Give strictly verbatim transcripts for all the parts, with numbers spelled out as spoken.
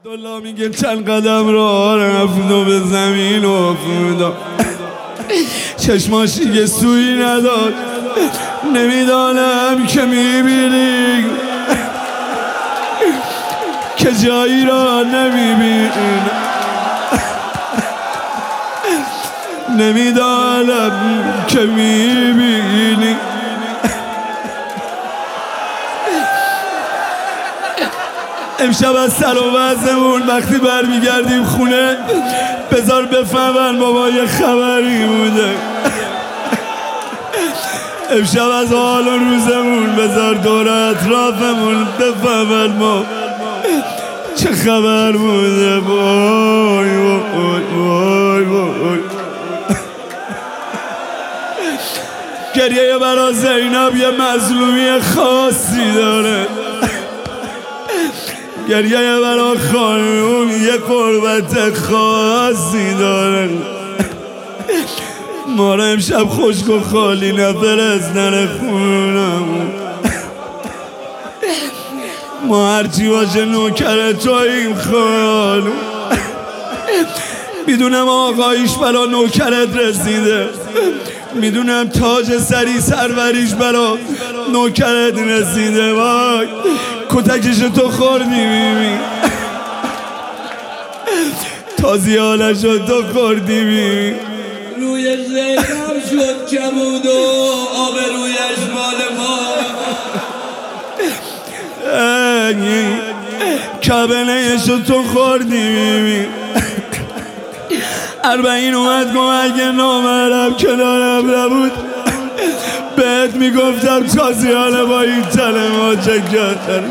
عبدالله میگه چند قدم راه رفت و به زمین افتاد، چشماش دیگه سویی نداد. نمیدانم که میبینی که جایی را نمیبینم، نمیدانم که میبینی. امشب از سر و وضعمون وقتی برمیگردیم خونه بذار بفهمن بابا یه خبری بوده. امشب از حال و روزمون بذار دور اطرافمون بفهمن ما چه خبر بوده. وای وای وای وای. گریه برا زینب یه مظلومی خاصی داره، گریه برا خانوم یه قربت خاصی داره. ما را امشب خشک و خالی نفرستن خونمون، ما هرچی باشه نوکر توییم خانوم. میدونم آقایش برا نوکرت رسیده، میدونم تاج سری سروریش برا نوکرت رسیده. وای کتکش تو خوردی بیبی، تازیالش تو خوردی بیبی. روی زینب شد کبود و آب رویش مال ما. کبنهش تو خوردی بیبی. اربعین اومد گو اگه نامرم کنارم نبود بهت میگفتم تازیانه با این تنه ما چکتر.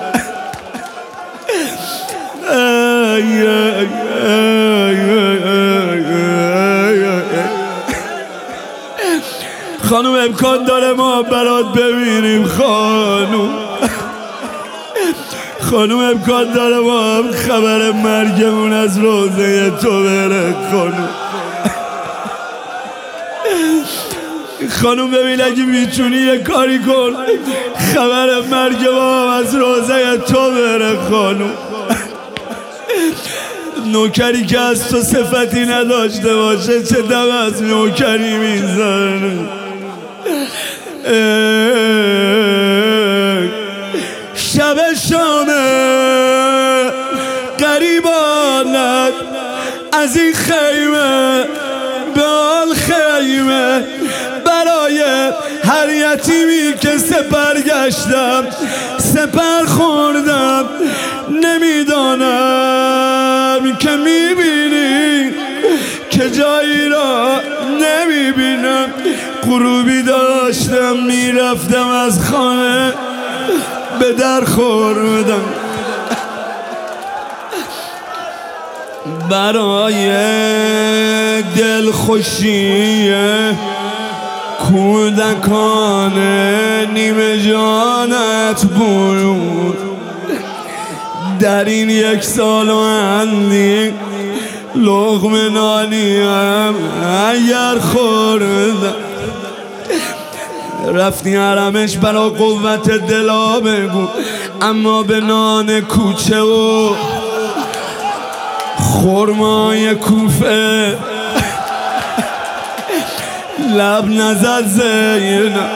خانوم امکان داره ما برات ببینیم خانوم، خانوم امکان داره ما هم خبر مرگمون از روزه تو بره خانوم. خانوم ببین اگه میتونی یه کاری کن خبر مرگ ما هم از روزه تو بره خانوم. نوکری که از تو صفتی نداشته باشه چه دم از نوکری میزنه. شب شامه قریبانت از این خیمه به آن خیمه، برای هر یتیمی که سپر گشتم سپر خوردم. نمیدانم که میبینی که جایی را نمیبینم. غروبی داشتم میرفتم از خانه به در خوردم، برای دل خوشی کودکان نیمه جانت بود. در این یک سال و اندی لقمه نانی هم اگر خوردم. رفتی حرمش برا قوت دلا بگو، اما به نان کوچه و خرمای کوفه لب نزد زینب.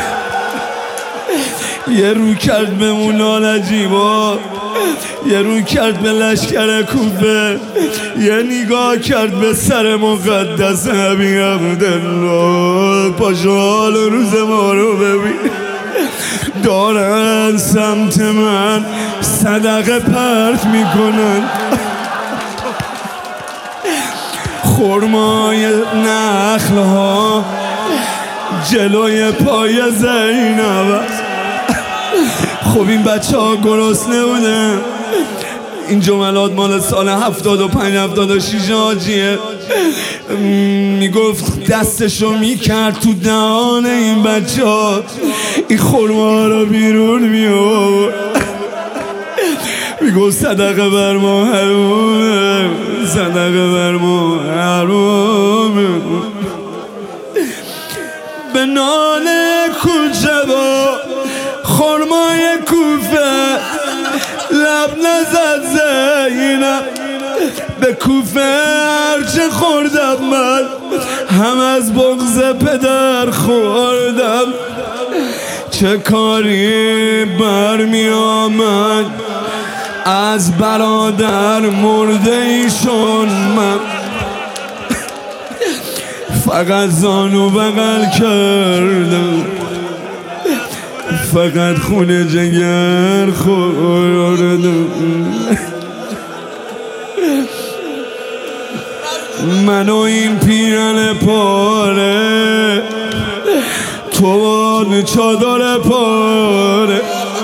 یه رو کرد به مولا نجیبا، یه رو کرد به لشکر کوفه، یه نگاه کرد به سر مقدس ابی عبدالله. پاشال روز ما رو ببین دارن سمت من صدقه پرت میکنن. خرمای نخل ها جلوی پای زینب. خب این بچه ها گرسنه بودن. این جملات مال سال هفتاد و پنج هفتاد و شیش حاجیه. میگفت دستشو میکرد تو دهان این بچه ها، این خرما رو بیرون میورد. میگفت صدقه بر ما حرومه، صدقه بر ما حرومه. به نان کوچه با خرمای کوفه لب نزد زینب. به کوفه هرچه خوردم من هم از بغض پدر خوردم. چه کاری برمی آمد از برادر مرده ایشون، من فقط زانو بغل کردم، فقط خونه جگر خوردم. من و این پیرن پاره، تو بان چادر پاره،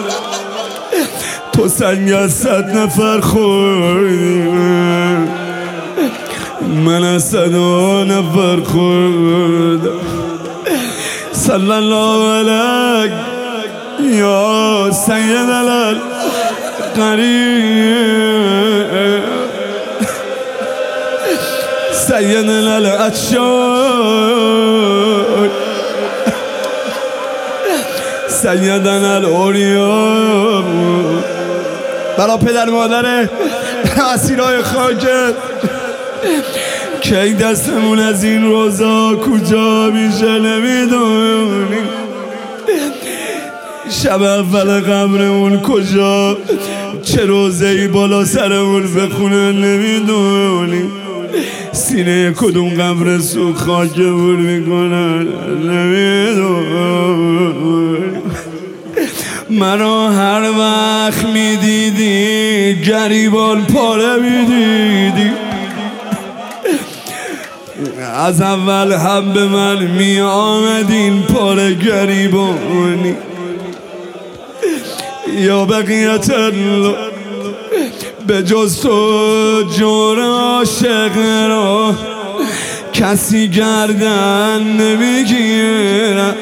تو سنگ از صد نفر خوردی، من از صد نفر خوردم. صلی الله علیک یا سید القریب سیدنا العطشان سیدنا الاولیا. برا پدر مادر اسیرای خاکت کی دستمون از این روزا کجا میشه نمیدونیم، شب اول قبرمون کجا، چه روزه‌ای بالا سرمون بخونه نمیدونیم، سینه کدوم قبر سو خاکمون میکنن نمیدونیم. منو هر وقت میدیدی گریبان پاره میدیدی، از اول هم به من می آمدین پاره گریبانی. یا بقیت الله به جز تو جور عاشق را کسی گردن نمیگیرد،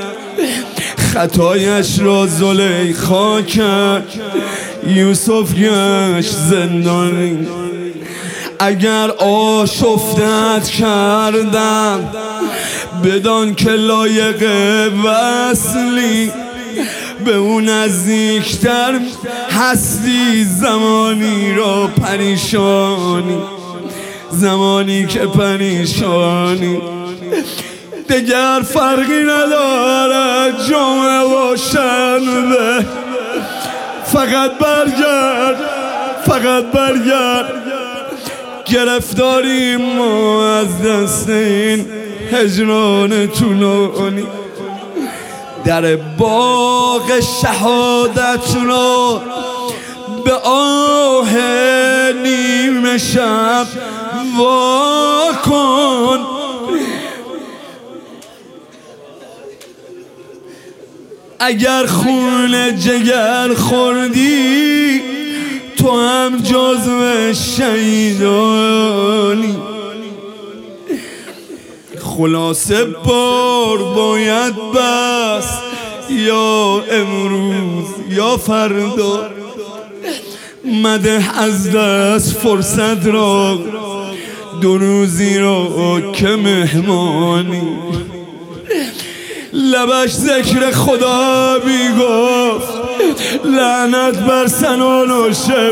خطایش را زلیخا کرد یوسف گشت زندانی. اگر آشفتت کردم بدان که لایق وصلی، به اون نزدیکتر هستی زمانی را پریشانی، زمانی که پریشانی. دیگر فرقی نداره جمعه و شنبه، فقط برگرد فقط برگرد. گرفتاریم ما از دست این هجران طولانی، در باغ شهادت را به آه نیمه شب وا کن. اگر خون جگر خوردی تو هم جزو شهیدانی. خلاصه بار باید بست، یا امروز یا فردا، مده از دست فرصت را دو روزی را که مهمانی. لبش ذکر خدا بی گفت، لعنت بر سنان و شب،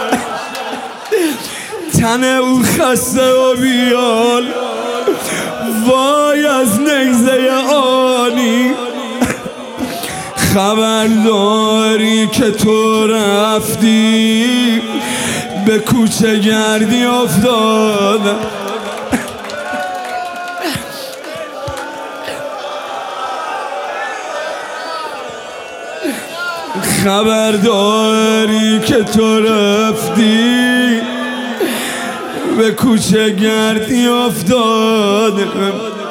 تن او خسته و بیال، وای از نگزه آنی. خبرداری که تو رفتی به کوچه گردی افتاد، خبرداری که تو رفتی به کوچه گردی افتاد.